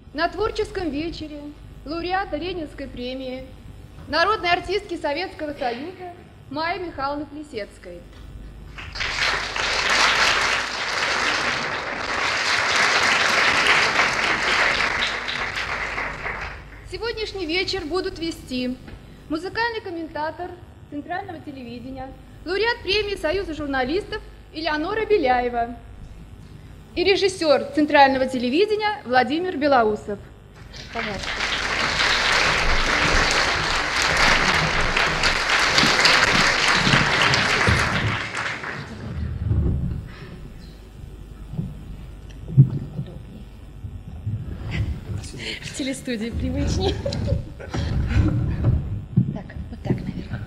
на творческом вечере лауреата Ленинской премии, народной артистки Советского Союза Майи Михайловны Плисецкой. Сегодняшний вечер будут вести музыкальный комментатор Центрального телевидения, лауреат премии Союза журналистов Элеонора Беляева и режиссер Центрального телевидения Владимир Белоусов. Пожалуйста. В телестудии привычнее. Так, вот так, наверное.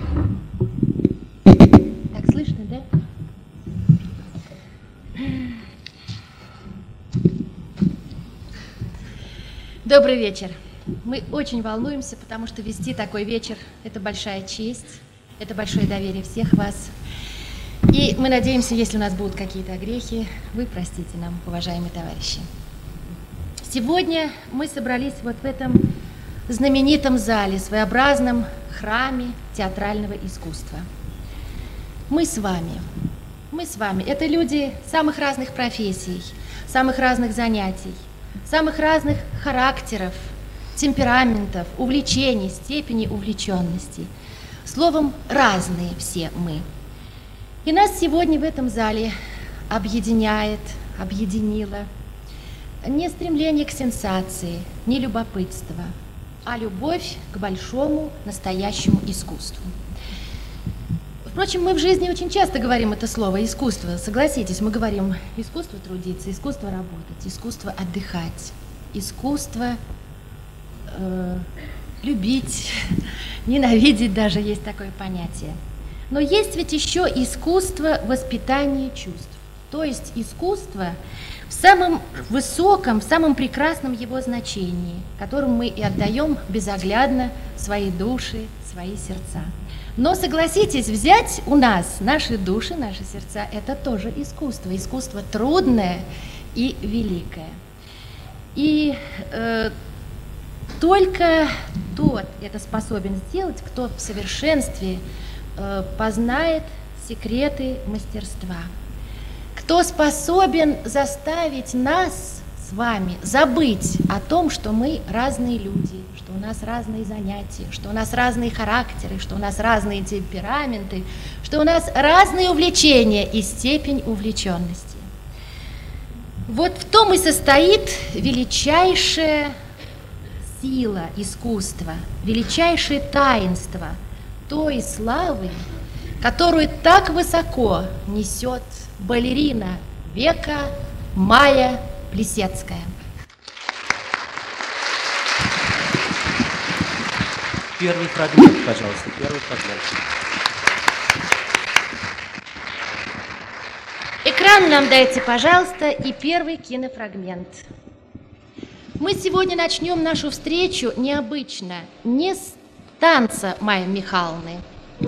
Так, слышно, да? Добрый вечер. Мы очень волнуемся, потому что вести такой вечер – это большая честь, это большое доверие всех вас. И мы надеемся, если у нас будут какие-то огрехи, вы простите нам, уважаемые товарищи. Сегодня мы собрались вот в этом знаменитом зале, своеобразном храме театрального искусства. Мы с вами. Это люди самых разных профессий, самых разных занятий, самых разных характеров, темпераментов, увлечений, степени увлеченности. Словом, разные все мы. И нас сегодня в этом зале объединило не стремление к сенсации, не любопытство, а любовь к большому настоящему искусству. Впрочем, мы в жизни очень часто говорим это слово «искусство». Согласитесь, мы говорим искусство трудиться, искусство работать, искусство отдыхать, искусство любить, ненавидеть даже есть такое понятие. Но есть ведь еще искусство воспитания чувств, то есть искусство в самом высоком, в самом прекрасном его значении, которому мы и отдаем безоглядно свои души, свои сердца. Но согласитесь, взять у нас наши души, наши сердца – это тоже искусство, искусство трудное и великое. И только тот это способен сделать, кто в совершенстве познает секреты мастерства. Кто способен заставить нас с вами забыть о том, что мы разные люди, что у нас разные занятия, что у нас разные характеры, что у нас разные темпераменты, что у нас разные увлечения и степень увлеченности. Вот в том и состоит величайшая сила искусства, величайшее таинство той славы, которую так высоко несет балерина века Майя Плисецкая. Первый фрагмент, пожалуйста, первый фрагмент. Экран нам дайте, пожалуйста, и первый кинофрагмент. Мы сегодня начнем нашу встречу необычно, не с танца Майи Михайловны.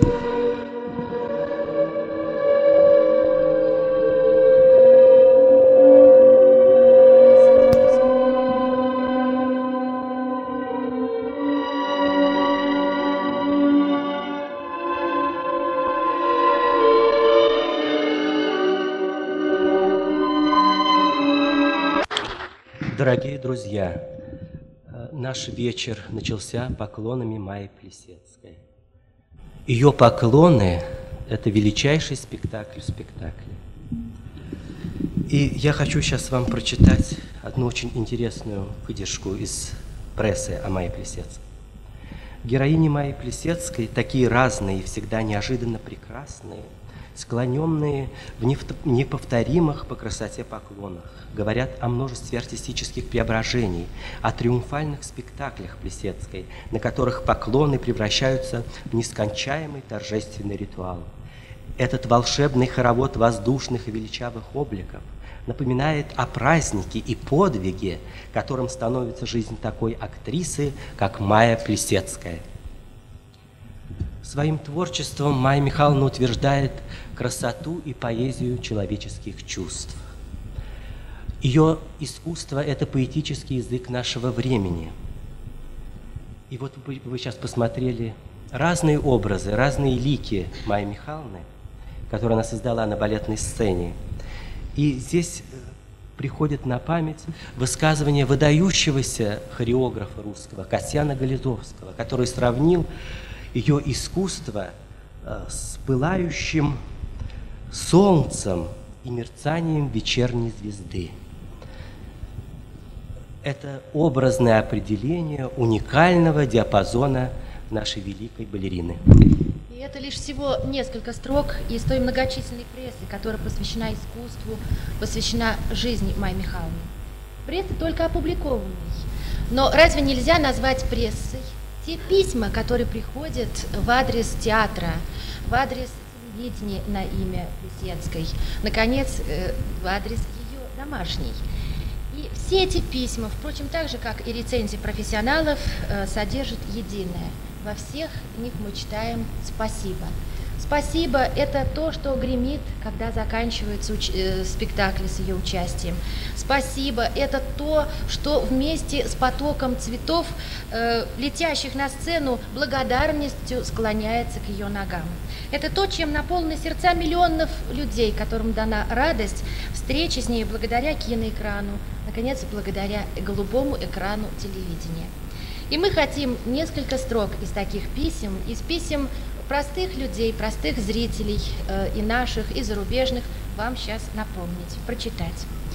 Дорогие друзья, наш вечер начался поклонами Майи Плисецкой. Ее поклоны – это величайший спектакль спектакля. И я хочу сейчас вам прочитать одну очень интересную выдержку из прессы о Майе Плисецкой. Героини Майи Плисецкой такие разные и всегда неожиданно прекрасные, склоненные в неповторимых по красоте поклонах, говорят о множестве артистических преображений, о триумфальных спектаклях Плисецкой, на которых поклоны превращаются в нескончаемый торжественный ритуал. Этот волшебный хоровод воздушных и величавых обликов напоминает о празднике и подвиге, которым становится жизнь такой актрисы, как Майя Плисецкая. Своим творчеством Майя Михайловна утверждает красоту и поэзию человеческих чувств. Ее искусство – это поэтический язык нашего времени. И вот вы сейчас посмотрели разные образы, разные лики Майи Михайловны, которые она создала на балетной сцене. И здесь приходит на память высказывание выдающегося хореографа русского Касьяна Голизовского, который сравнил ее искусство с пылающим солнцем и мерцанием вечерней звезды. Это образное определение уникального диапазона нашей великой балерины. И это лишь всего несколько строк из той многочисленной прессы, которая посвящена искусству, посвящена жизни Майи Михайловны. Пресса только опубликованной. Но разве нельзя назвать прессой те письма, которые приходят в адрес театра, в адрес телевидения на имя Плисецкой, наконец, в адрес ее домашней? И все эти письма, впрочем, так же, как и рецензии профессионалов, содержат единое. Во всех них мы читаем «спасибо». «Спасибо» – это то, что гремит, когда заканчивается спектакль с ее участием. «Спасибо» – это то, что вместе с потоком цветов, летящих на сцену, благодарностью склоняется к ее ногам. Это то, чем наполнены сердца миллионов людей, которым дана радость встречи с ней благодаря киноэкрану, наконец, благодаря голубому экрану телевидения. И мы хотим несколько строк из таких писем, из писем простых людей, простых зрителей, и наших, и зарубежных, вам сейчас напомнить, прочитать.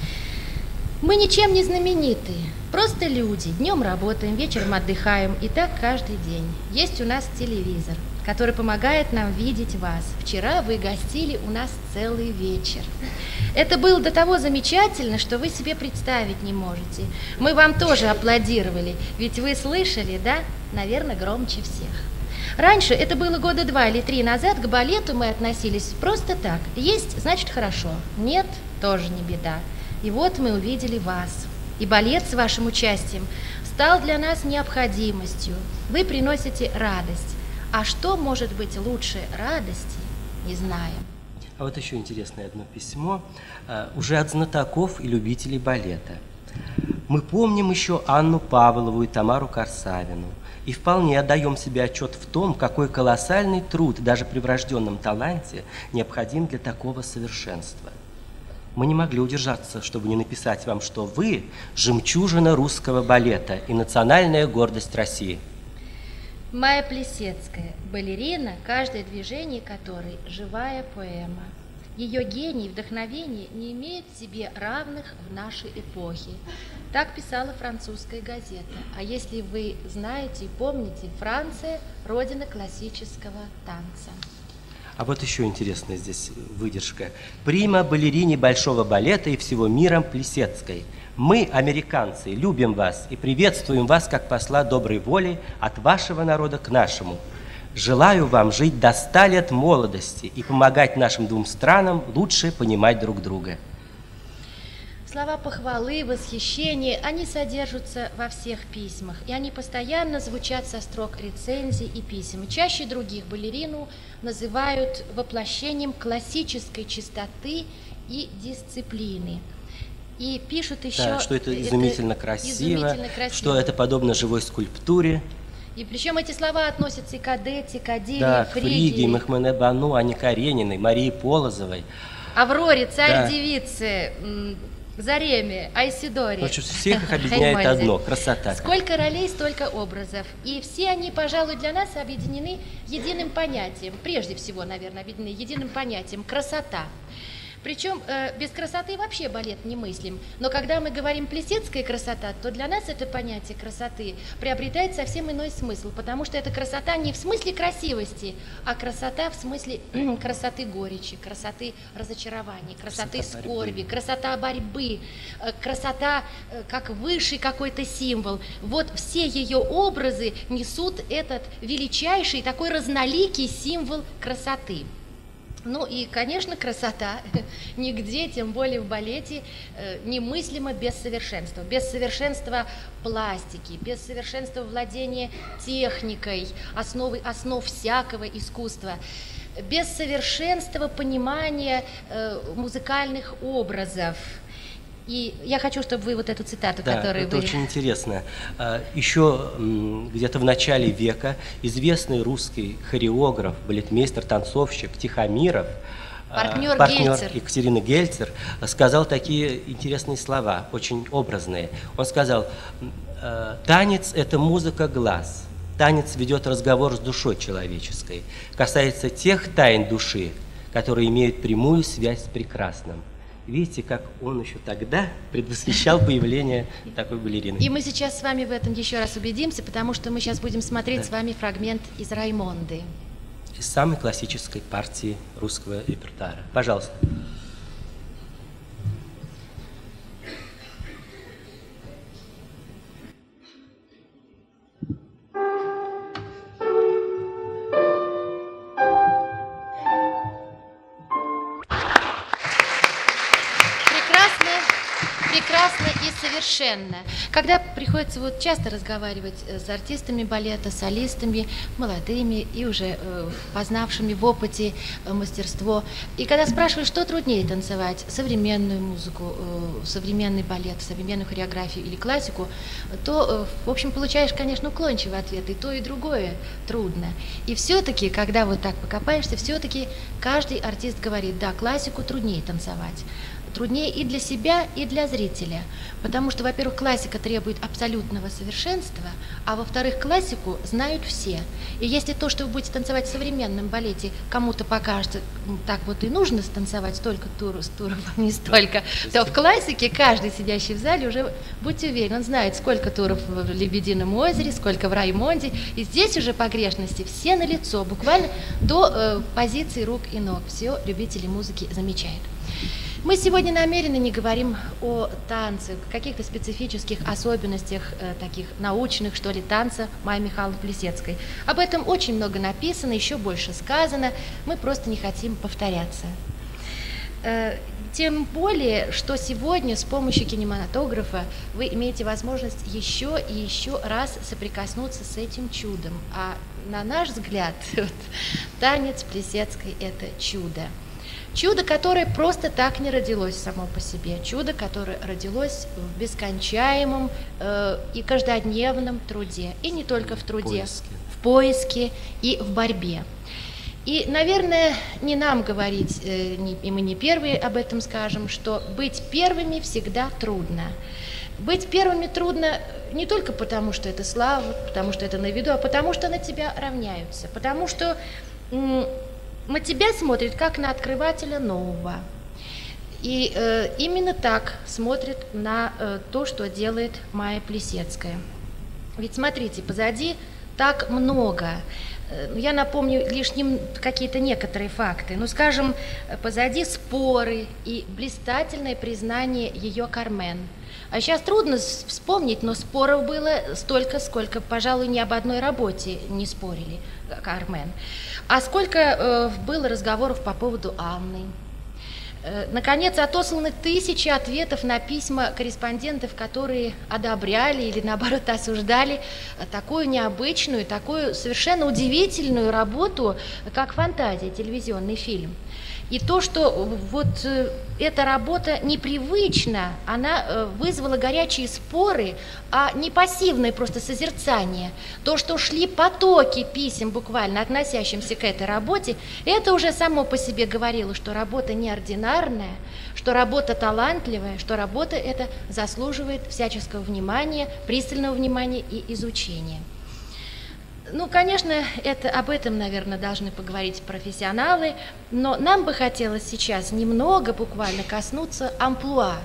Мы ничем не знамениты, просто люди. Днем работаем, вечером отдыхаем, и так каждый день. Есть у нас телевизор, который помогает нам видеть вас. Вчера вы гостили у нас целый вечер. Это было до того замечательно, что вы себе представить не можете. Мы вам тоже аплодировали, ведь вы слышали, да? Наверное, громче всех. Раньше, это было года 2 или 3 назад, к балету мы относились просто так. Есть, значит, хорошо. Нет, тоже не беда. И вот мы увидели вас. И балет с вашим участием стал для нас необходимостью. Вы приносите радость. А что может быть лучше радости, не знаем. А вот еще интересное одно письмо, уже от знатоков и любителей балета. Мы помним еще Анну Павлову и Тамару Корсавину, и вполне отдаем себе отчет в том, какой колоссальный труд даже при врожденном таланте необходим для такого совершенства. Мы не могли удержаться, чтобы не написать вам, что вы – жемчужина русского балета и национальная гордость России. Майя Плисецкая, балерина, каждое движение которой – живая поэма. Ее гений и вдохновение не имеют в себе равных в нашей эпохе. Так писала французская газета. А если вы знаете и помните, Франция – родина классического танца. А вот еще интересная здесь выдержка. Прима балерине большого балета и всего мира Плисецкой. Мы, американцы, любим вас и приветствуем вас как посла доброй воли от вашего народа к нашему. Желаю вам жить до 100 лет молодости и помогать нашим двум странам лучше понимать друг друга. Слова похвалы, восхищения, они содержатся во всех письмах, и они постоянно звучат со строк рецензий и писем. Чаще других балерину называют воплощением классической чистоты и дисциплины. И пишут еще... Да, что это изумительно красиво, что это подобно живой скульптуре. И причем эти слова относятся и к Одетте, к Адиле, да, Фриге, Махмене Бану, Анне Карениной, Марии Полозовой. Авроре, царь-девице, Зареме, Айсидоре. Всех их объединяет одно – красота. Сколько ролей, столько образов. И все они, пожалуй, для нас объединены единым понятием. Прежде всего, наверное, объединены единым понятием – красота. Причем без красоты вообще балет не мыслим. Но когда мы говорим «плисецкая красота», то для нас это понятие красоты приобретает совсем иной смысл, потому что это красота не в смысле красивости, а красота в смысле красоты горечи, красоты разочарования, красоты скорби, красота борьбы, красота как высший какой-то символ. Вот все ее образы несут этот величайший, такой разноликий символ красоты. Ну и, конечно, красота нигде, тем более в балете, немыслима без совершенства. Без совершенства пластики, без совершенства владения техникой, основ всякого искусства, без совершенства понимания музыкальных образов. И я хочу, чтобы вы вот эту цитату, Да, которую это вы... очень интересно. Еще где-то в начале века известный русский хореограф, балетмейстер, танцовщик Тихомиров, Партнер Гельцер. Екатерины Гельцер, сказал такие интересные слова, очень образные. Он сказал: танец – это музыка глаз. Танец ведет разговор с душой человеческой, касается тех тайн души, которые имеют прямую связь с прекрасным. Видите, как он еще тогда предвосхищал появление такой балерины. И мы сейчас с вами в этом еще раз убедимся, потому что мы сейчас будем смотреть с вами фрагмент из «Раймонды». Из самой классической партии русского репертуара. Пожалуйста. Прекрасно и совершенно. Когда приходится вот часто разговаривать с артистами балета, солистами, молодыми и уже познавшими в опыте мастерство, и когда спрашиваешь, что труднее танцевать, современную музыку, современный балет, современную хореографию или классику, то, в общем, получаешь, конечно, уклончивый ответ, и то, и другое трудно. И все-таки, когда вот так покопаешься, все-таки каждый артист говорит: да, классику труднее танцевать. Труднее и для себя, и для зрителя. Потому что, во-первых, классика требует абсолютного совершенства, а во-вторых, классику знают все. И если то, что вы будете танцевать в современном балете, кому-то покажется, так вот и нужно станцевать столько туров, не столько, то в классике каждый, сидящий в зале, уже, будьте уверены, он знает, сколько туров в «Лебедином озере», сколько в «Раймонде». И здесь уже погрешности все налицо, буквально до позиции рук и ног. Все любители музыки замечают. Мы сегодня намеренно не говорим о танце, каких-то специфических особенностях, таких научных, что ли, танца Майи Михайловны Плисецкой. Об этом очень много написано, еще больше сказано, мы просто не хотим повторяться. Тем более, что сегодня с помощью кинематографа вы имеете возможность еще и еще раз соприкоснуться с этим чудом. А на наш взгляд, танец Плисецкой – это чудо. Чудо, которое просто так не родилось само по себе. Чудо, которое родилось в бескончаемом и каждодневном труде. И не только в труде, в поиске и в борьбе. И, наверное, не нам говорить, и мы не первые об этом скажем, что быть первыми всегда трудно. Быть первыми трудно не только потому, что это слава, потому что это на виду, а потому что на тебя равняются, потому что на тебя смотрят как на открывателя нового. И именно так смотрят на то, что делает Майя Плисецкая. Ведь смотрите, позади так много. Я напомню лишь какие-то некоторые факты. Ну, скажем, позади споры и блистательное признание ее «Кармен». А сейчас трудно вспомнить, но споров было столько, сколько, пожалуй, ни об одной работе не спорили «Кармен». А сколько было разговоров по поводу Анны. Наконец, отосланы тысячи ответов на письма корреспондентов, которые одобряли или, наоборот, осуждали такую необычную, такую совершенно удивительную работу, как «Фантазия», телевизионный фильм. И то, что вот эта работа непривычна, она вызвала горячие споры, а не пассивное просто созерцание. То, что шли потоки писем, буквально относящимся к этой работе, это уже само по себе говорило, что работа неординарная, что работа талантливая, что работа эта заслуживает всяческого внимания, пристального внимания и изучения. Ну, конечно, об этом, наверное, должны поговорить профессионалы, но нам бы хотелось сейчас немного буквально коснуться амплуа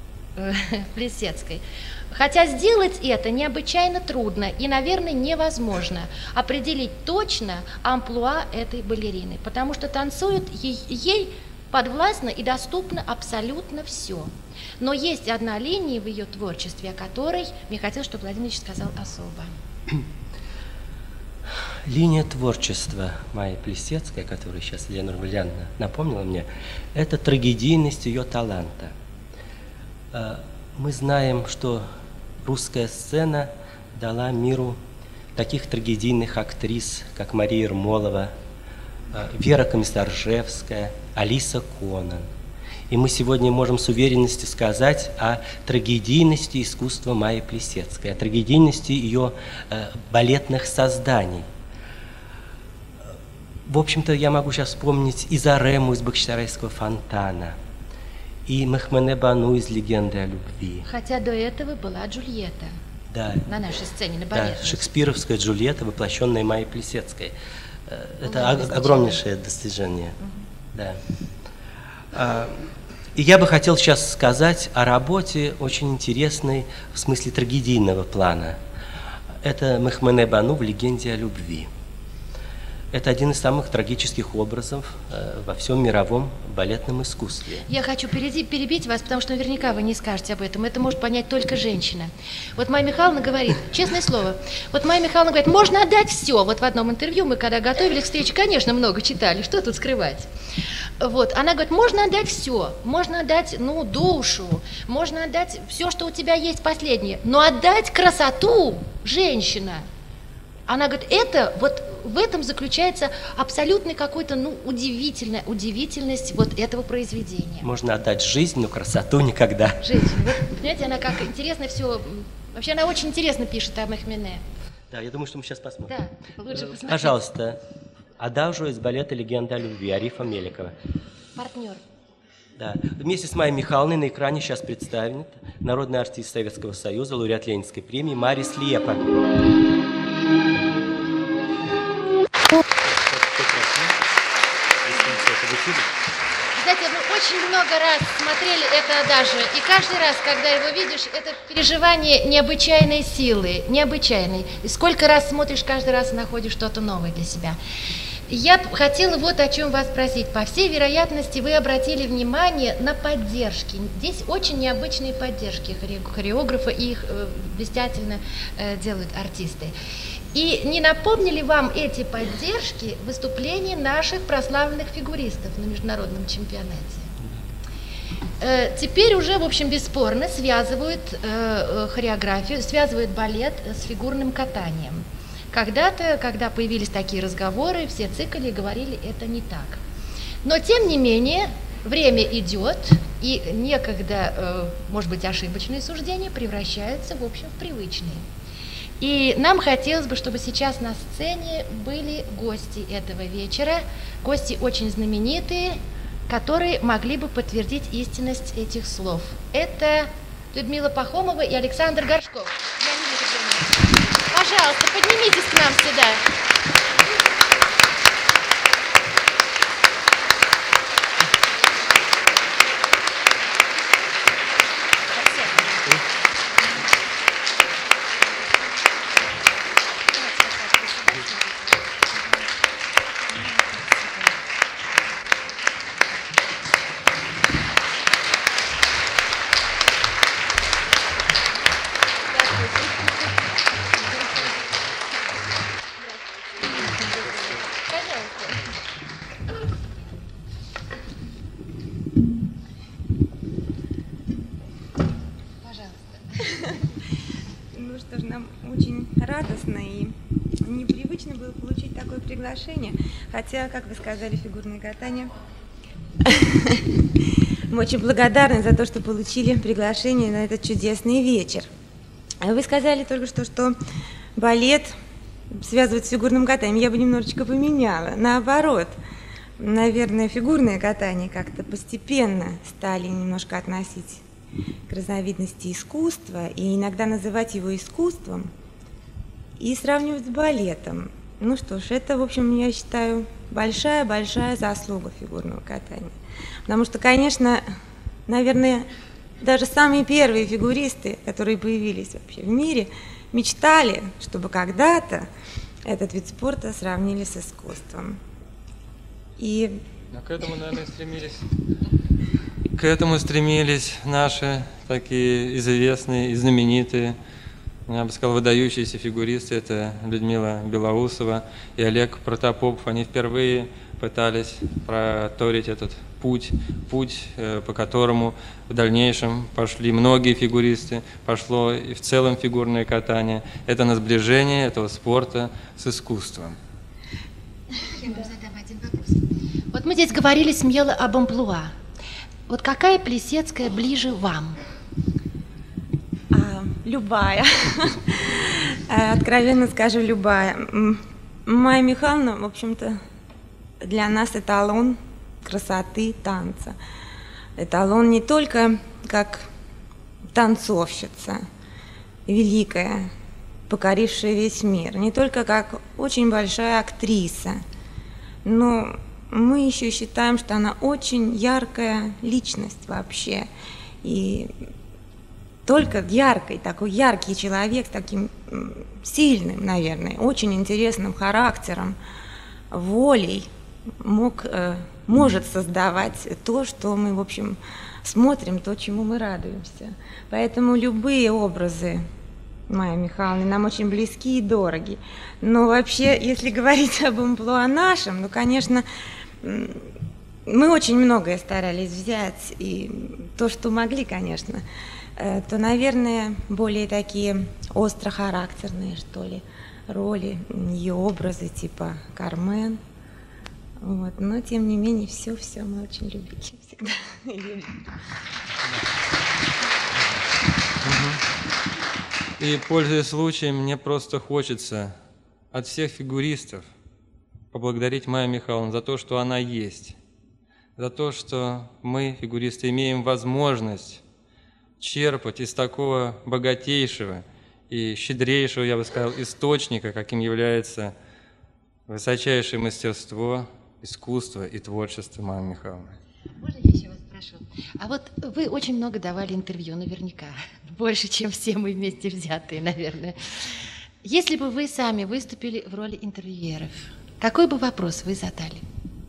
Плисецкой. Хотя сделать это необычайно трудно и, наверное, невозможно определить точно амплуа этой балерины, потому что танцуют ей подвластно и доступно абсолютно все. Но есть одна линия в ее творчестве, о которой мне хотелось, чтобы Владимир Ильич сказал особо. Линия творчества Майи Плисецкой, которую сейчас Елена Валерьяновна напомнила мне, это трагедийность ее таланта. Мы знаем, что русская сцена дала миру таких трагедийных актрис, как Мария Ермолова, Вера Комиссаржевская, Алиса Конан. И мы сегодня можем с уверенностью сказать о трагедийности искусства Майи Плисецкой, о трагедийности ее балетных созданий. В общем-то, я могу сейчас вспомнить и Зарему из Бахчисарайского фонтана, и Мехмене Бану из «Легенды о любви». Хотя до этого была Джульетта. Да. На нашей сцене, на балете. Да, шекспировская Джульетта, воплощенная Майей Плисецкой. Это огромнейшее достижение. Да. И я бы хотел сейчас сказать о работе очень интересной в смысле трагедийного плана. Это Мехмене Бану в «Легенде о любви». Это один из самых трагических образов во всем мировом балетном искусстве. Я хочу перебить вас, потому что наверняка вы не скажете об этом. Это может понять только женщина. Вот Майя Михайловна говорит, честное слово, вот Майя Михайловна говорит, можно отдать все. Вот в одном интервью мы, когда готовились к встрече, конечно, много читали, что тут скрывать. Вот, она говорит, можно отдать все, можно отдать, душу, можно отдать все, что у тебя есть последнее, но отдать красоту, женщина. Она говорит, это вот в этом заключается абсолютно какой-то, удивительность вот этого произведения. Можно отдать жизнь, но красоту никогда. Жизнь. Вот, понимаете, она как интересно все. Вообще она очень интересно пишет о Мехмене. Да, я думаю, что мы сейчас посмотрим. Да, лучше посмотреть. Пожалуйста, «Адажио» из балета «Легенда о любви» Арифа Меликова. Партнер. Да. Вместе с Майей Михайловной на экране сейчас представлен народный артист Советского Союза, лауреат Ленинской премии Марис Лепа. Знаете, мы очень много раз смотрели это даже, и каждый раз, когда его видишь, это переживание необычайной силы, необычайной. И сколько раз смотришь, каждый раз находишь что-то новое для себя. Я хотела вот о чем вас спросить. По всей вероятности, вы обратили внимание на поддержки. Здесь очень необычные поддержки хореографа, и их блистательно делают артисты. И не напомнили вам эти поддержки выступлений наших прославленных фигуристов на международном чемпионате? Теперь уже, в общем, бесспорно связывают хореографию, связывают балет с фигурным катанием. Когда-то, когда появились такие разговоры, все цикали и говорили, это не так. Но, тем не менее, время идет, и некогда, может быть, ошибочные суждения превращаются, в общем, в привычные. И нам хотелось бы, чтобы сейчас на сцене были гости этого вечера, гости очень знаменитые, которые могли бы подтвердить истинность этих слов. Это Людмила Пахомова и Александр Горшков. Я не вижу, где они. Пожалуйста, поднимитесь к нам сюда. Хотя, как вы сказали, фигурное катание. Мы очень благодарны за то, что получили приглашение на этот чудесный вечер. Вы сказали только что балет связывают с фигурным катанием. Я бы немножечко поменяла. Наоборот, наверное, фигурное катание как-то постепенно стали немножко относить к разновидности искусства и иногда называть его искусством и сравнивать с балетом. Ну что ж, это, в общем, я считаю, большая-большая заслуга фигурного катания. Потому что, конечно, наверное, даже самые первые фигуристы, которые появились вообще в мире, мечтали, чтобы когда-то этот вид спорта сравнили с искусством. И... к этому, наверное, стремились. К этому стремились наши такие известные и знаменитые, я бы сказал, выдающиеся фигуристы. Это Людмила Белоусова и Олег Протопопов. Они впервые пытались проторить этот путь, по которому в дальнейшем пошли многие фигуристы, пошло и в целом фигурное катание. Это на сближение этого спорта с искусством. Я буду задавать один вопрос. Вот мы здесь говорили смело об амплуа. Вот какая Плисецкая ближе вам? Любая. Откровенно скажу, любая. Майя Михайловна, в общем-то, для нас эталон красоты танца. Эталон не только как танцовщица, великая, покорившая весь мир, не только как очень большая актриса, но мы еще считаем, что она очень яркая личность вообще. И только такой яркий человек с таким сильным, наверное, очень интересным характером, волей может создавать то, что мы, в общем, смотрим, то, чему мы радуемся. Поэтому любые образы Майи Михайловны нам очень близки и дороги. Но вообще, если говорить об амплуа нашем, ну, конечно, мы очень многое старались взять, и то, что могли, конечно, то, наверное, более такие острохарактерные, что ли, роли, ее образы, типа Кармен. Вот. Но, тем не менее, все мы очень любили всегда. И, пользуясь случаем, мне просто хочется от всех фигуристов поблагодарить Майю Михайловну за то, что она есть, за то, что мы, фигуристы, имеем возможность черпать из такого богатейшего и щедрейшего, я бы сказал, источника, каким является высочайшее мастерство, искусство и творчество Майи Михайловны. Можно я еще вас спрошу? А вот вы очень много давали интервью, наверняка, больше, чем все мы вместе взятые, наверное. Если бы вы сами выступили в роли интервьюеров, какой бы вопрос вы задали?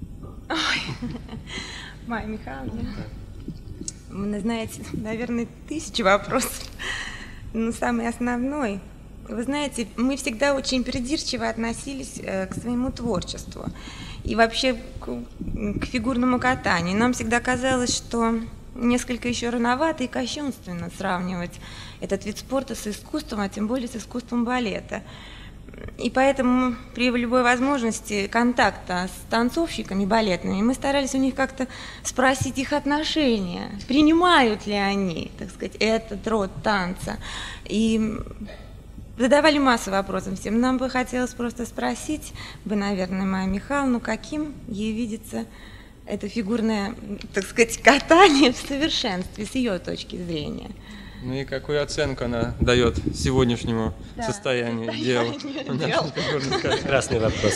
Майя Михайловна, вы знаете, наверное, 1000 вопросов. Но самый основной, вы знаете, мы всегда очень придирчиво относились к своему творчеству и вообще к фигурному катанию. Нам всегда казалось, что несколько еще рановато и кощунственно сравнивать этот вид спорта с искусством, а тем более с искусством балета. И поэтому при любой возможности контакта с танцовщиками балетными мы старались у них как-то спросить их отношения, принимают ли они, так сказать, этот род танца. И задавали массу вопросов всем. Нам бы хотелось просто спросить наверное, Майю Михайловну, каким ей видится это фигурное, так сказать, катание в совершенстве с ее точки зрения. Ну и какую оценку она дает сегодняшнему состоянию дел? Прекрасный вопрос.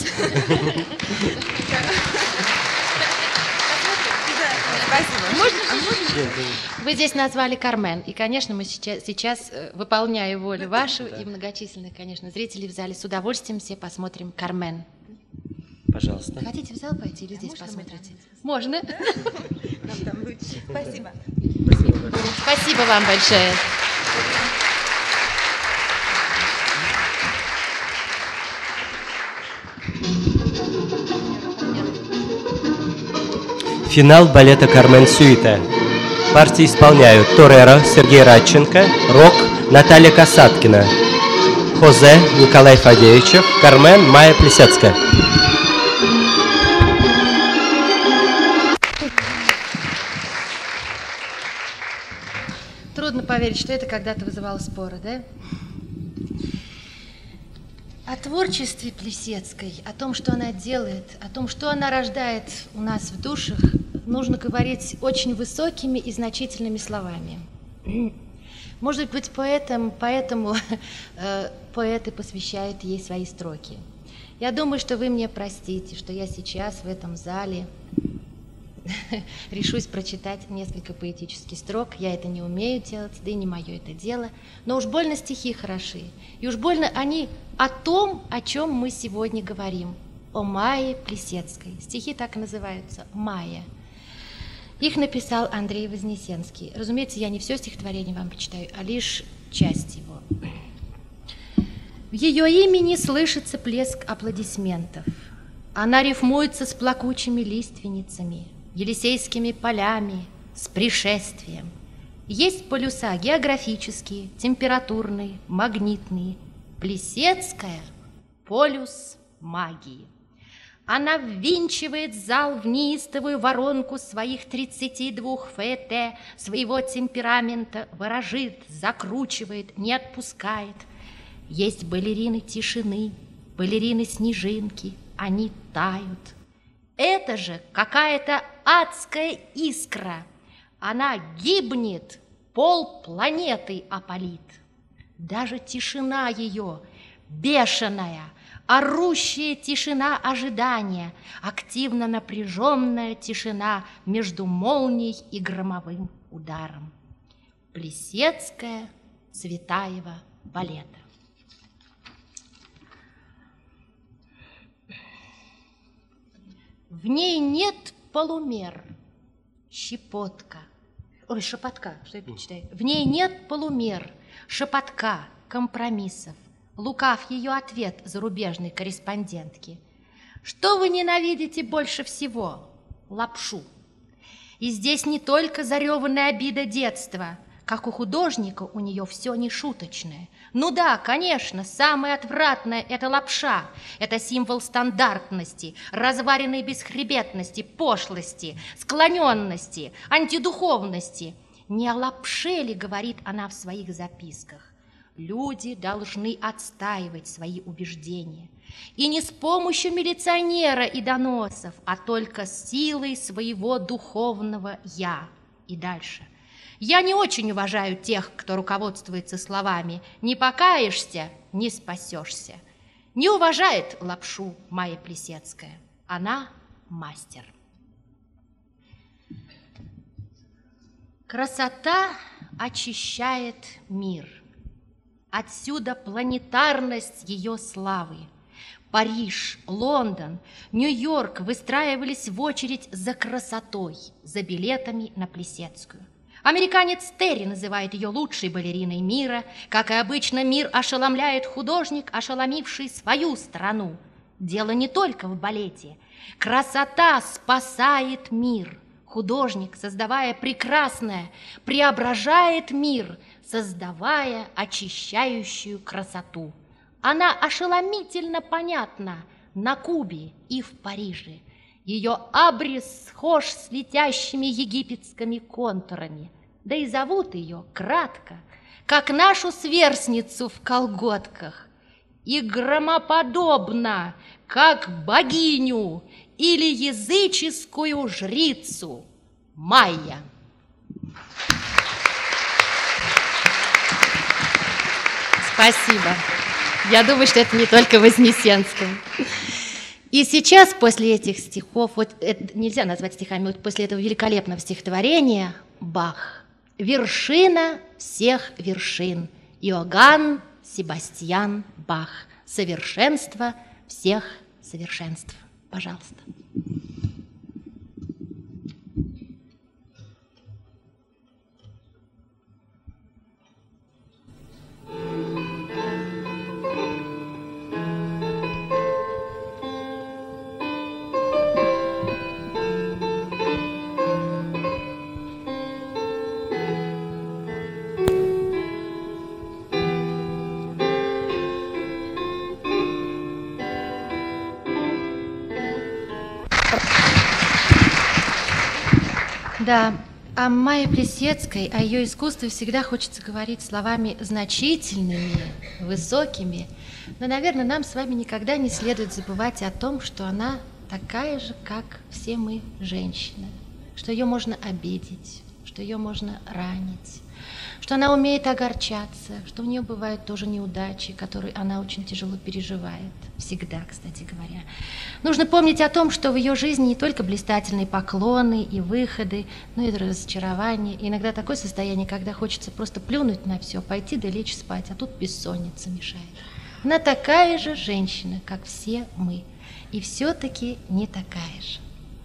Вы здесь назвали Кармен, и, конечно, мы сейчас, выполняя волю вашу и многочисленных, конечно, зрителей в зале, с удовольствием все посмотрим Кармен. Пожалуйста. Хотите в зал пойти или здесь посмотрите? Можно. Нам там лучше. Спасибо. Спасибо вам большое. Финал балета «Кармен Сюита». Партии исполняют Тореро Сергей Радченко, Рок Наталья Касаткина, Хозе Николай Фадеевичев, Кармен Майя Плисецкая. Трудно поверить, что это когда-то вызывало споры, да? О творчестве Плисецкой, о том, что она делает, о том, что она рождает у нас в душах, нужно говорить очень высокими и значительными словами. Может быть, поэтому поэты посвящают ей свои строки. Я думаю, что вы мне простите, что я сейчас в этом зале решусь прочитать несколько поэтических строк. Я это не умею делать, да и не мое это дело. Но уж больно стихи хороши. И уж больно они о том, о чем мы сегодня говорим. О Майе Плисецкой. Стихи так и называются «Майя». Их написал Андрей Вознесенский. Разумеется, я не все стихотворение вам почитаю, а лишь часть его. В ее имени слышится плеск аплодисментов. Она рифмуется с плакучими лиственницами, Елисейскими полями, с пришествием. Есть полюса географические, температурные, магнитные. Плисецкая – полюс магии. Она ввинчивает зал в неистовую воронку своих 32 ФЭТ, своего темперамента, ворожит, закручивает, не отпускает. Есть балерины тишины, балерины снежинки, они тают. Это же какая-то адская искра. Она гибнет, полпланеты опалит. Даже тишина ее, бешеная, орущая тишина ожидания, активно напряженная тишина между молнией и громовым ударом. Плисецкая, Цветаева, балета. В ней нет полумер, щепотка. Ой, шепотка, что я читаю? В ней нет полумер, шепотка, компромиссов. Лукав ее ответ зарубежной корреспондентки. Что вы ненавидите больше всего? Лапшу. И здесь не только зареванная обида детства. Как у художника, у нее все нешуточное. Ну да, конечно, самое отвратное – это лапша. Это символ стандартности, разваренной бесхребетности, пошлости, склоненности, антидуховности. Не о лапше ли говорит она в своих записках? Люди должны отстаивать свои убеждения. И не с помощью милиционера и доносов, а только силой своего духовного «я». И дальше. Я не очень уважаю тех, кто руководствуется словами «не покаешься, не спасешься». Не уважает лапшу Майя Плисецкая. Она мастер. Красота очищает мир. Отсюда планетарность ее славы. Париж, Лондон, Нью-Йорк выстраивались в очередь за красотой, за билетами на Плисецкую. Американец Терри называет ее лучшей балериной мира. Как и обычно, мир ошеломляет художник, ошеломивший свою страну. Дело не только в балете. Красота спасает мир. Художник, создавая прекрасное, преображает мир, создавая очищающую красоту. Она ошеломительно понятна на Кубе и в Париже. Ее абрис схож с летящими египетскими контурами. Да и зовут ее кратко, как нашу сверстницу в колготках. И громоподобно, как богиню или языческую жрицу Майя. Спасибо. Я думаю, что это не только Вознесенском. И сейчас, после этих стихов, вот это нельзя назвать стихами, вот после этого великолепного стихотворения Бах. Вершина всех вершин. Иоганн Себастьян Бах. Совершенство всех совершенств. Пожалуйста. Да, о Майе Плисецкой, о ее искусстве всегда хочется говорить словами значительными, высокими. Но, наверное, нам с вами никогда не следует забывать о том, что она такая же, как все мы, женщины. Что ее можно обидеть, что ее можно ранить, что она умеет огорчаться, что у нее бывают тоже неудачи, которые она очень тяжело переживает. Всегда, кстати говоря. Нужно помнить о том, что в ее жизни не только блистательные поклоны и выходы, но и разочарования. И иногда такое состояние, когда хочется просто плюнуть на все, пойти да лечь спать, а тут бессонница мешает. Она такая же женщина, как все мы, и все-таки не такая же.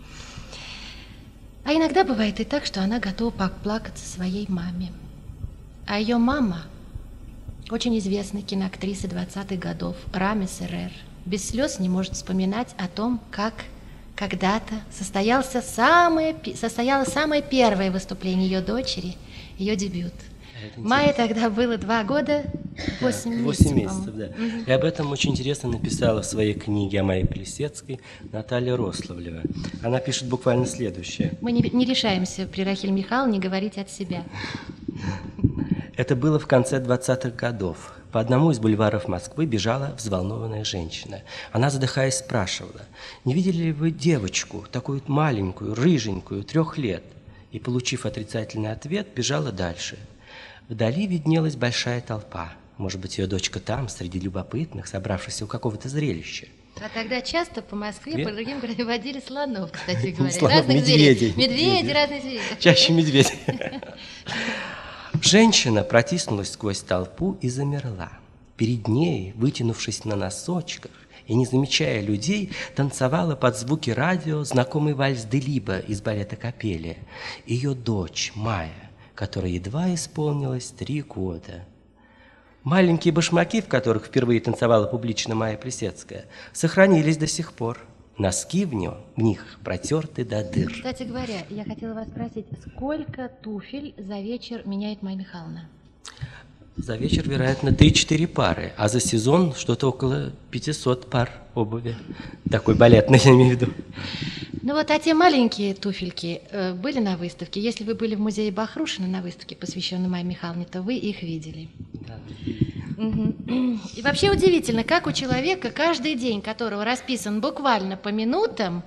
А иногда бывает и так, что она готова поплакаться своей маме. А ее мама, очень известная киноактриса 20-х годов, Рамис Эррер, без слез не может вспоминать о том, как когда-то состоялось самое первое выступление ее дочери, ее дебют. Майе тогда было 2 года, 8 месяцев. 8 месяцев, да. И об этом очень интересно написала в своей книге о Майе Плисецкой Наталья Рославлева. Она пишет буквально следующее. Мы не решаемся при Рахиле Михайловне говорить от себя. Это было в конце 20-х годов. По одному из бульваров Москвы бежала взволнованная женщина. Она, задыхаясь, спрашивала: «Не видели ли вы девочку, такую маленькую, рыженькую, 3 лет?» И, получив отрицательный ответ, бежала дальше. Вдали виднелась большая толпа. Может быть, ее дочка там, среди любопытных, собравшихся у какого-то зрелища. А тогда часто по Москве, по другим городам водили слонов, кстати говоря. Слонов, разных медведей. зверей. Медведи, разные звери. Чаще медведь. Женщина протиснулась сквозь толпу и замерла. Перед ней, вытянувшись на носочках и не замечая людей, танцевала под звуки радио знакомый вальс Делиба из балета «Капелия». Ее дочь Майя, которой едва исполнилось 3 года. Маленькие башмаки, в которых впервые танцевала публично Майя Плисецкая, сохранились до сих пор. Носки в них протерты до дыр. Кстати говоря, я хотела вас спросить, сколько туфель за вечер меняет Майя Михайловна? За вечер, вероятно, 3-4 пары, а за сезон что-то около 500 пар обуви. Такой балетный, я имею в виду. Ну вот, а те маленькие туфельки были на выставке? Если вы были в музее Бахрушина на выставке, посвященной Майе Михайловне, то вы их видели. Да. И вообще удивительно, как у человека, каждый день которого расписан буквально по минутам,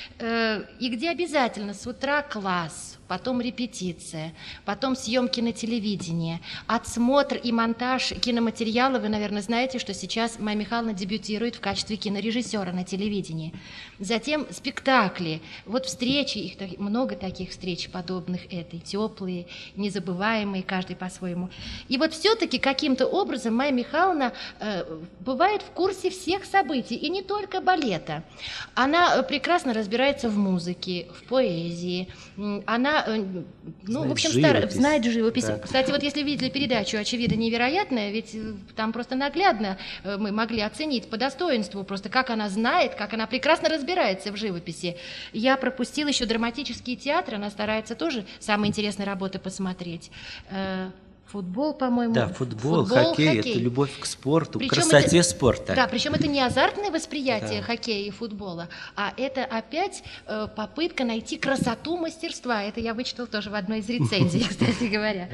и где обязательно с утра класс, потом репетиция, потом съемки на телевидении, отсмотр и монтаж киноматериала. Вы, наверное, знаете, что сейчас Майя Михайловна дебютирует в качестве кинорежиссера на телевидении. Затем спектакли, вот встречи, их много таких встреч подобных этой, теплые, незабываемые, каждый по-своему. И вот все-таки каким-то образом Майя Михайловна бывает в курсе всех событий, и не только балета. Она прекрасно разбирается в музыке, в поэзии, она в общем, знает живопись. Да. Кстати, вот если видели передачу «Очевидно невероятное», ведь там просто наглядно мы могли оценить по достоинству просто, как она знает, как она прекрасно разбирается в живописи. Я пропустила еще драматические театры, она старается тоже самые интересные работы посмотреть. Футбол, по-моему. Да, футбол, хоккей – это любовь к спорту, к красоте спорта. Да, причем это не азартное восприятие хоккея и футбола, а это опять попытка найти красоту мастерства. Это я вычитала тоже в одной из рецензий, кстати говоря.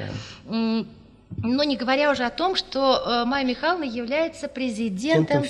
Но не говоря уже о том, что Майя Михайловна является президентом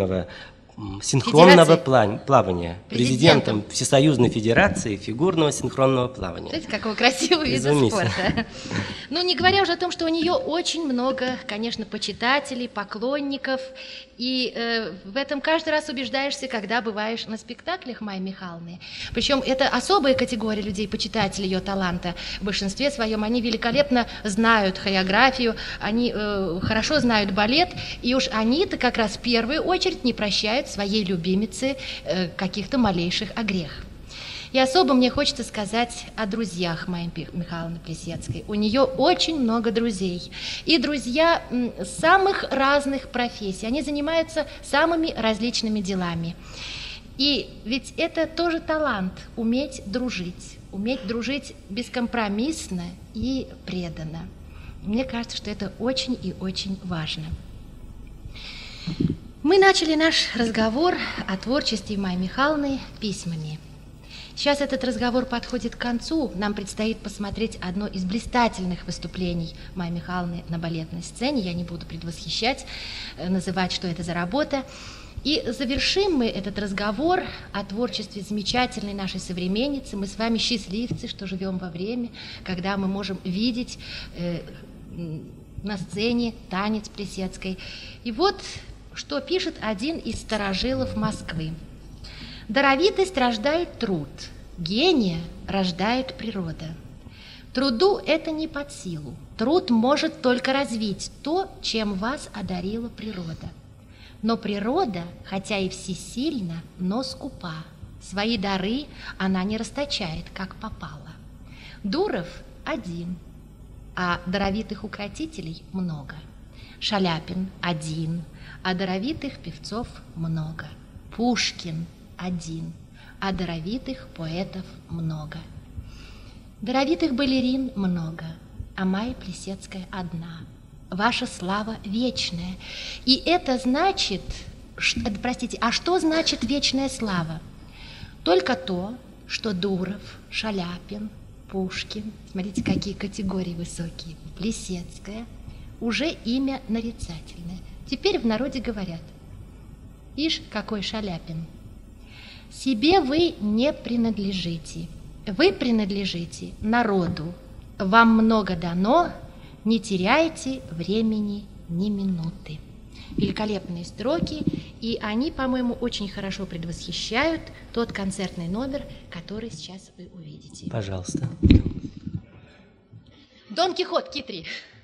синхронного плавания, президентом Всесоюзной Федерации фигурного синхронного плавания. Знаете, какого красивого вида спорта. Ну, не говоря уже о том, что у нее очень много, конечно, почитателей, поклонников, и в этом каждый раз убеждаешься, когда бываешь на спектаклях Майи Михайловны. Причем это особая категория людей, почитателей ее таланта. В большинстве своем они великолепно знают хореографию, они хорошо знают балет, и уж они-то как раз в первую очередь не прощают своей любимице каких-то малейших огрехов. И особо мне хочется сказать о друзьях Майи Михайловны Плисецкой. У нее очень много друзей. И друзья самых разных профессий. Они занимаются самыми различными делами. И ведь это тоже талант – уметь дружить бескомпромиссно и преданно. Мне кажется, что это очень и очень важно. Мы начали наш разговор о творчестве Майи Михайловны письмами. Сейчас этот разговор подходит к концу. Нам предстоит посмотреть одно из блистательных выступлений Майи Михайловны на балетной сцене. Я не буду предвосхищать, называть, что это за работа. И завершим мы этот разговор о творчестве замечательной нашей современницы. Мы с вами счастливцы, что живем во время, когда мы можем видеть на сцене танец Плисецкой. И вот что пишет один из старожилов Москвы. «Даровитость рождает труд, гения рождает природа. Труду это не под силу. Труд может только развить то, чем вас одарила природа. Но природа, хотя и всесильна, но скупа. Свои дары она не расточает, как попало. Дуров один, а даровитых укротителей много. Шаляпин один, а даровитых певцов много. Пушкин один, а даровитых поэтов много. Даровитых балерин много, а Майя Плисецкая одна. Ваша слава вечная. И это значит, простите, а что значит вечная слава? Только то, что Дуров, Шаляпин, Пушкин, смотрите, какие категории высокие, Плисецкая, уже имя нарицательное. Теперь в народе говорят: ишь, какой Шаляпин. Себе вы не принадлежите, вы принадлежите народу. Вам много дано, не теряйте времени ни минуты. Великолепные строки, и они, по-моему, очень хорошо предвосхищают тот концертный номер, который сейчас вы увидите. Пожалуйста. Дон Кихот, Китри.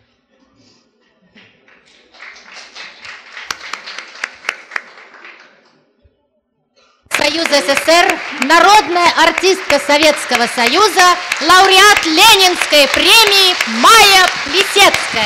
Союз СССР, народная артистка Советского Союза, лауреат Ленинской премии Майя Плисецкая.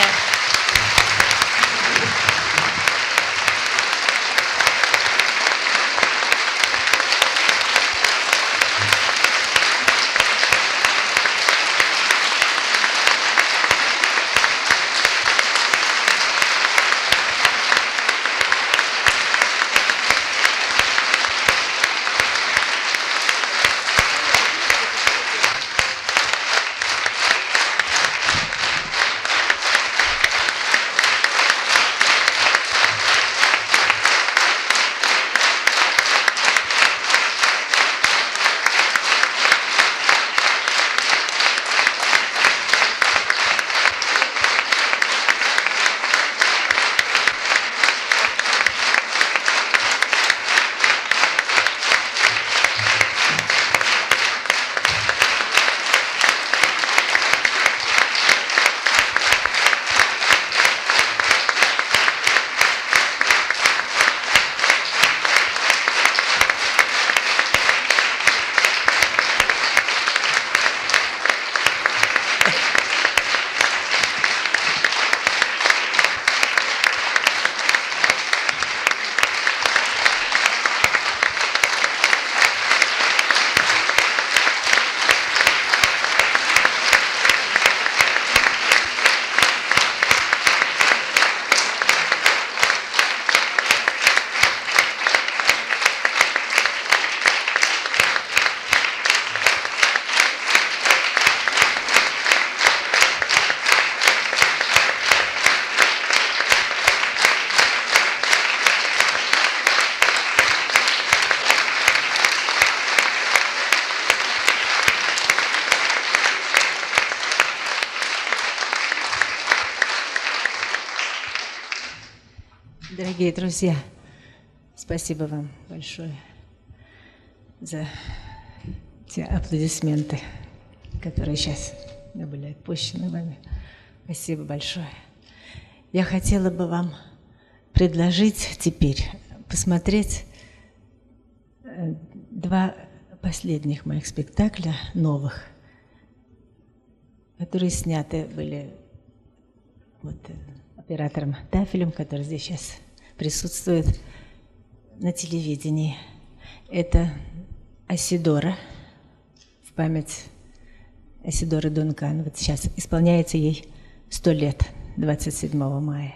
Дорогие друзья, спасибо вам большое за те аплодисменты, которые сейчас мне были отпущены вами. Спасибо большое. Я хотела бы вам предложить теперь посмотреть два последних моих спектакля, новых, которые сняты были оператором Тафелем, который здесь сейчас присутствует на телевидении. Это Асидора, в память Асидоры Дункан. Вот сейчас исполняется ей 100 лет, 27 мая.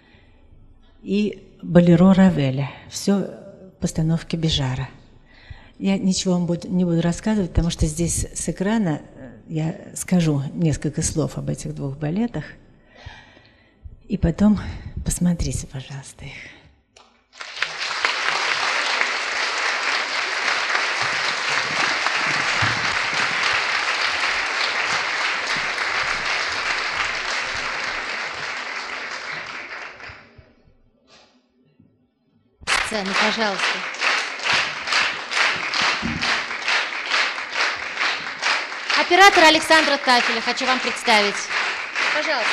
И Болеро Равеля, все постановки Бежара. Я ничего вам не буду рассказывать, потому что здесь с экрана я скажу несколько слов об этих двух балетах. И потом посмотрите, пожалуйста, их. Сцену, пожалуйста. Оператора Александра Тафеля хочу вам представить. Пожалуйста.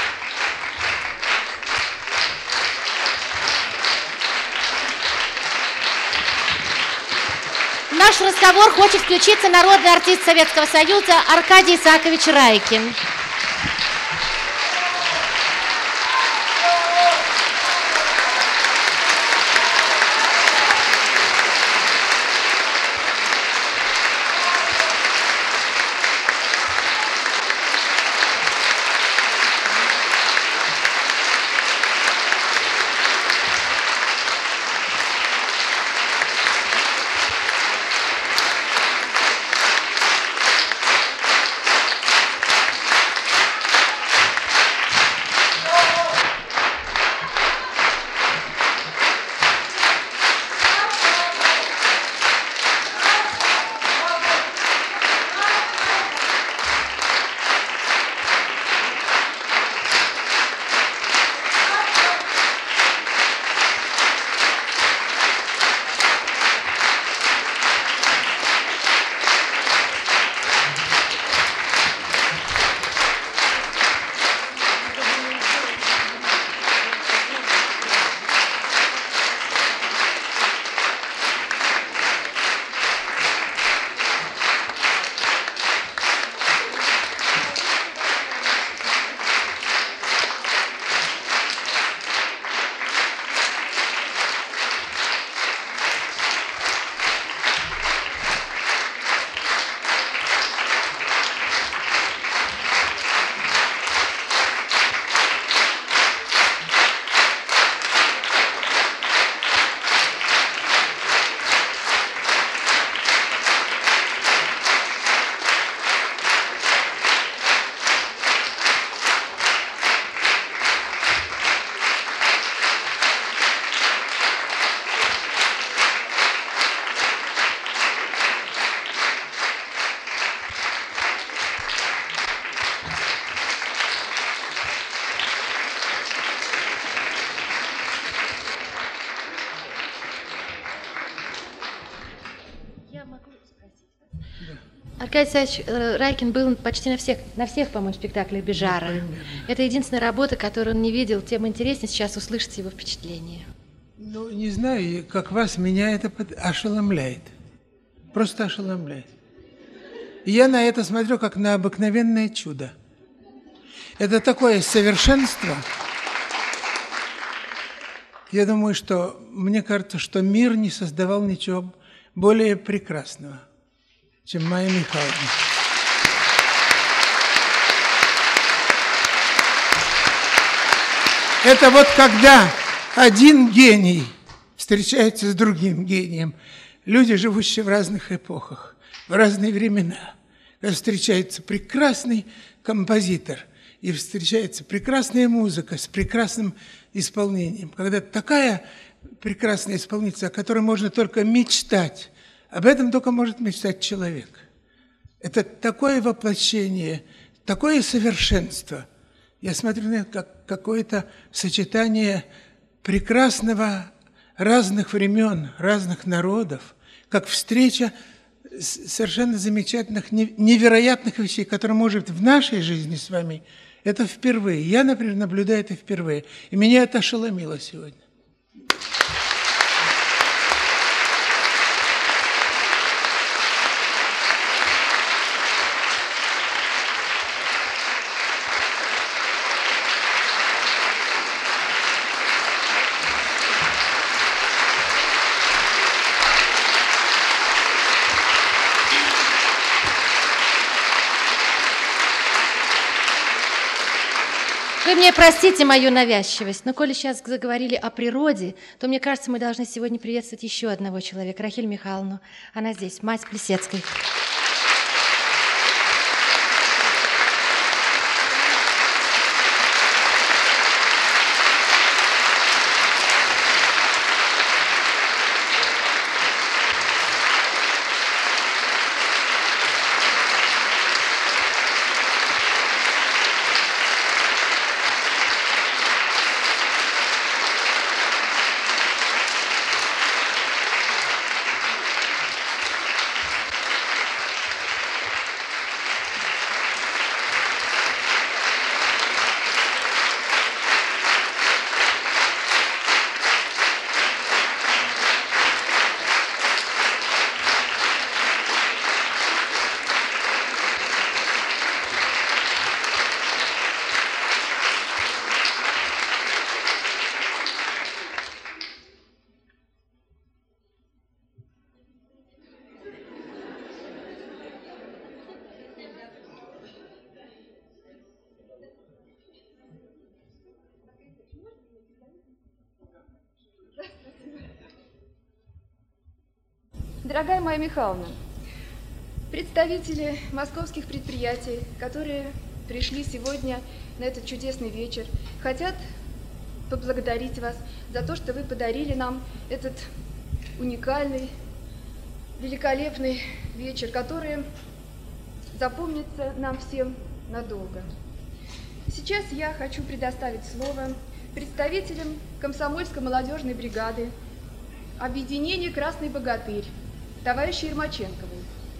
В наш разговор хочет включиться народный артист Советского Союза Аркадий Исаакович Райкин. Аркадий Александрович Райкин был почти на всех, по-моему, спектаклях Бежара. Это единственная работа, которую он не видел, тем интереснее сейчас услышать его впечатление. Ну, не знаю, как вас, меня это ошеломляет. Просто ошеломляет. И я на это смотрю, как на обыкновенное чудо. Это такое совершенство. Я думаю, что, мне кажется, что мир не создавал ничего более прекрасного, чем Майя Михайловна. Это вот когда один гений встречается с другим гением, люди, живущие в разных эпохах, в разные времена, когда встречается прекрасный композитор и встречается прекрасная музыка с прекрасным исполнением, когда такая прекрасная исполнительница, о которой можно только мечтать, об этом только может мечтать человек. Это такое воплощение, такое совершенство. Я смотрю на это как какое-то сочетание прекрасного разных времен, разных народов, как встреча совершенно замечательных, невероятных вещей, которые, может, в нашей жизни с вами, это впервые. Я, например, наблюдаю это впервые. И меня это ошеломило сегодня. Вы мне простите мою навязчивость, но коли сейчас заговорили о природе, то, мне кажется, мы должны сегодня приветствовать еще одного человека, Рахиль Михайловну. Она здесь, мать Плисецкой. Дорогая Майя Михайловна, представители московских предприятий, которые пришли сегодня на этот чудесный вечер, хотят поблагодарить вас за то, что вы подарили нам этот уникальный, великолепный вечер, который запомнится нам всем надолго. Сейчас я хочу предоставить слово представителям комсомольской молодежной бригады объединения «Красный богатырь», товарищу Ермаченкову.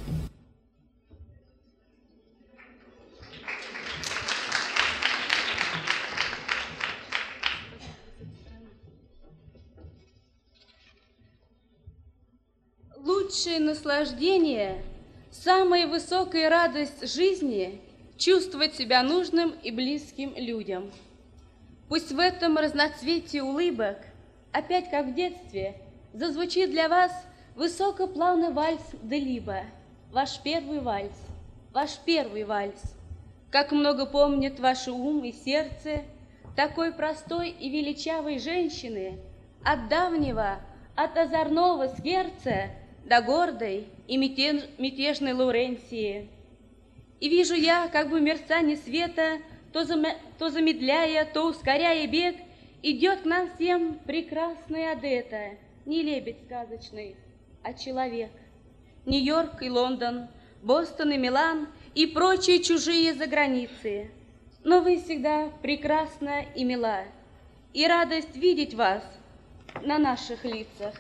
Лучшее наслаждение, самая высокая радость жизни – чувствовать себя нужным и близким людям. Пусть в этом разноцветии улыбок, опять как в детстве, зазвучит для вас высокоплавный вальс Делиба, ваш первый вальс, ваш первый вальс. Как много помнит ваш ум и сердце такой простой и величавой женщины, от давнего, от озорного Скерца до гордой и мятежной Лауренции. И вижу я, как бы мерцание света, то замедляя, то ускоряя бег, идет к нам всем прекрасная Одетта, не лебедь сказочный, а человек. Нью-Йорк и Лондон, Бостон и Милан и прочие чужие заграницы. Но вы всегда прекрасна и мила, и радость видеть вас на наших лицах.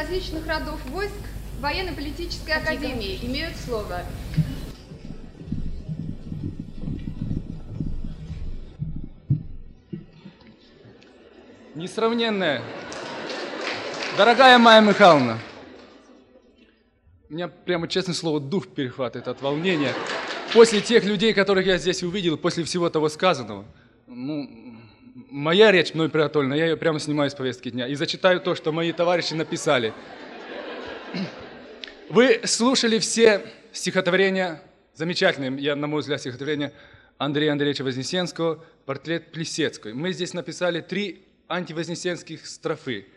различных родов войск военно-политической академии имеют слово. Несравненная, дорогая Майя Михайловна, у меня прямо, честное слово, дух перехватывает от волнения. После тех людей, которых я здесь увидел, после всего того сказанного, моя речь мной приготовлена, я ее прямо снимаю с повестки дня и зачитаю то, что мои товарищи написали. Вы слушали все стихотворения, замечательные, на мой взгляд, стихотворения Андрея Андреевича Вознесенского «Портрет Плисецкой». Мы здесь написали 3 антивознесенских строфы.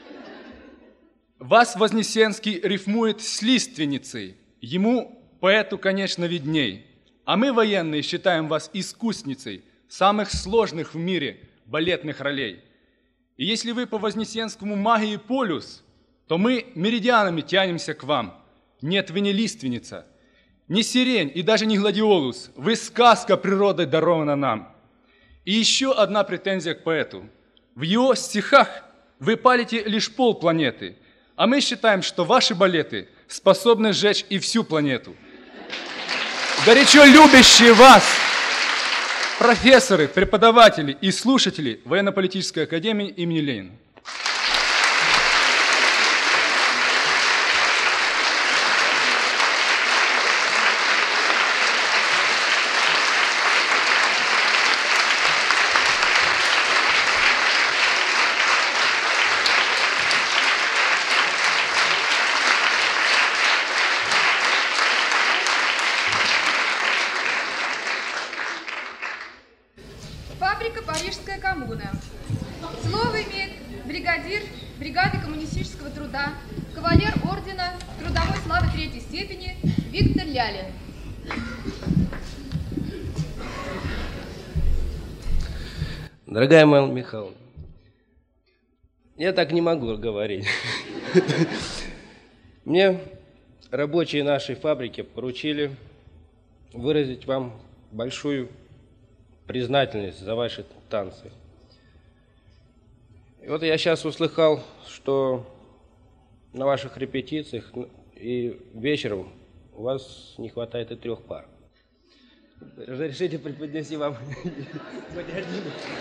Вас Вознесенский рифмует с лиственницей, ему, поэту, конечно, видней. А мы, военные, считаем вас искусницей самых сложных в мире балетных ролей. И если вы по Вознесенскому магии полюс, то мы меридианами тянемся к вам. Нет, вы не лиственница, не сирень и даже не гладиолус. Вы сказка природой дарована нам. И еще одна претензия к поэту. В его стихах вы палите лишь полпланеты, а мы считаем, что ваши балеты способны сжечь и всю планету. Горячо любящие вас профессоры, преподаватели и слушатели Военно-политической академии имени Ленина. Фабрика «Парижская коммуна». Слово имеет бригадир бригады коммунистического труда, кавалер ордена трудовой славы 3-й степени Виктор Лялин. Дорогая Майя Михайловна, я так не могу говорить. Мне рабочие нашей фабрики поручили выразить вам большую признательность за ваши танцы. И вот я сейчас услыхал, что на ваших репетициях и вечером у вас не хватает и 3 пар. Разрешите преподнести вам хоть один.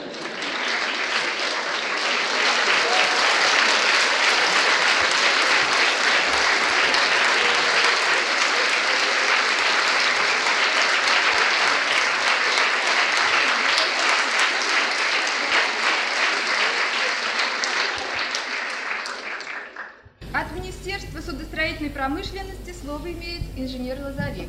От Министерства судостроительной промышленности слово имеет инженер Лазовик.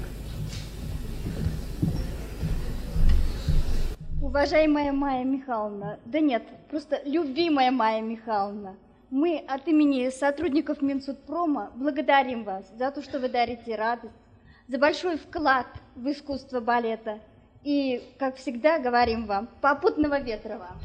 Уважаемая Майя Михайловна, да нет, просто любимая Майя Михайловна, мы от имени сотрудников Минсудпрома благодарим вас за то, что вы дарите радость, за большой вклад в искусство балета и, как всегда, говорим вам, попутного ветра вам.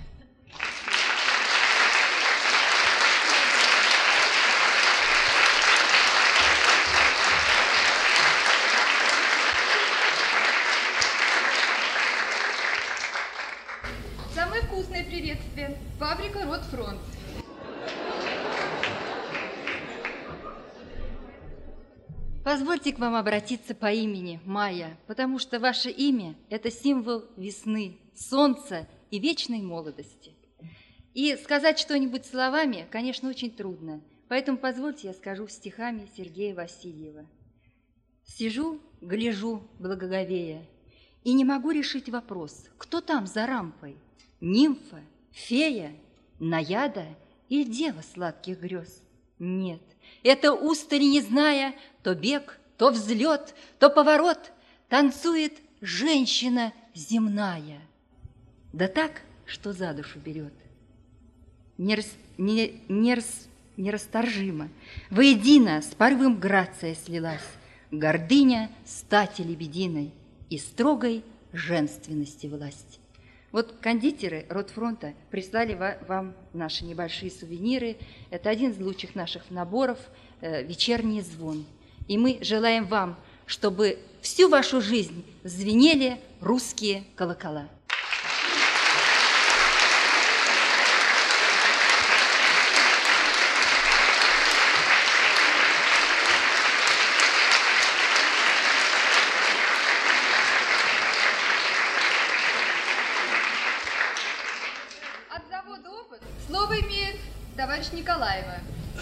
Самое вкусное приветствие. Фабрика «Ротфронт». Позвольте к вам обратиться по имени Майя, потому что ваше имя – это символ весны, солнца и вечной молодости. И сказать что-нибудь словами, конечно, очень трудно, поэтому позвольте я скажу стихами Сергея Васильева. «Сижу, гляжу, благоговея, и не могу решить вопрос, кто там за рампой? Нимфа, фея, наяда или дева сладких грез? Нет, это устали не зная, то бег, то взлет, то поворот, танцует женщина земная. Да так, что за душу берет. Нерасторжимо, воедино с порывом грация слилась, гордыня стати лебединой и строгой женственности власть. Вот кондитеры Ротфронта прислали вам наши небольшие сувениры. Это один из лучших наших наборов «Вечерний звон». И мы желаем вам, чтобы всю вашу жизнь звенели русские колокола. товарищ Николаева.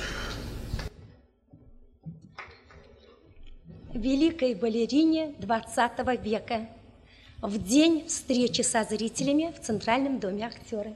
Великой балерине XX века в день встречи со зрителями в Центральном доме актера.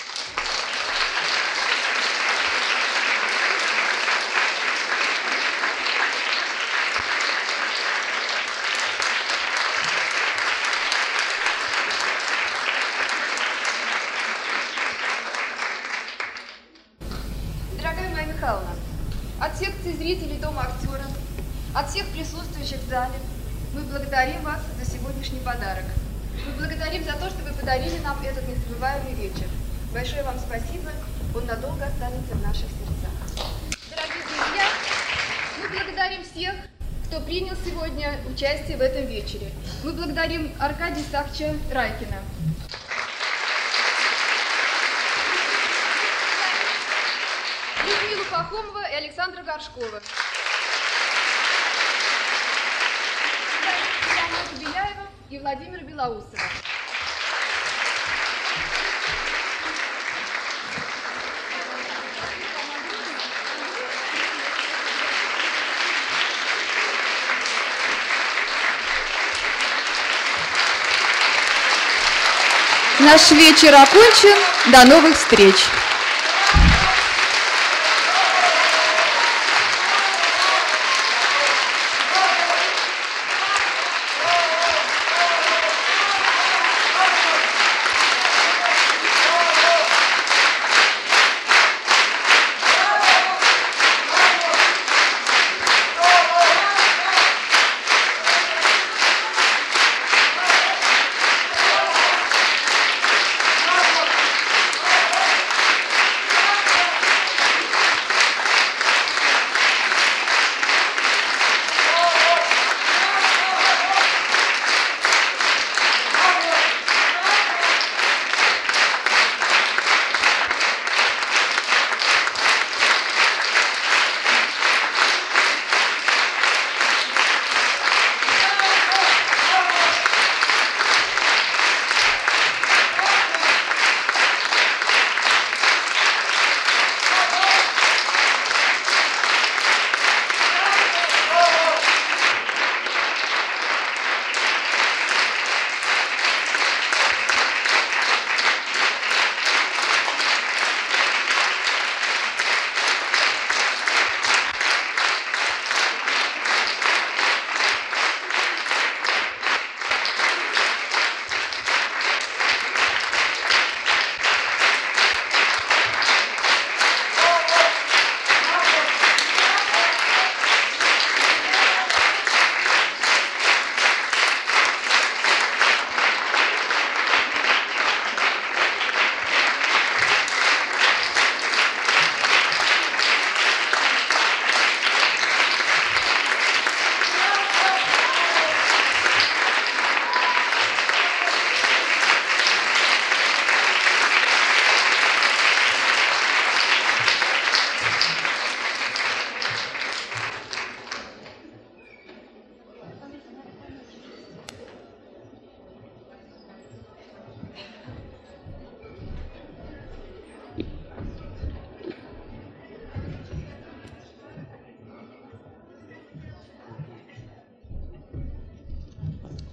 Дорогая Майя Михайловна, от секции зрителей Дома актера, от всех присутствующих в зале, мы благодарим вас за сегодняшний подарок. Мы благодарим за то, что вы подарили нам этот незабываемый вечер. Большое вам спасибо, он надолго останется в наших сердцах. Дорогие друзья, мы благодарим всех, кто принял сегодня участие в этом вечере. Мы благодарим Аркадия Исааковича Райкина. Людмилу Пахомова и Александра Горшкова. Янку Беляева и Владимира Белоусова. Наш вечер окончен. До новых встреч!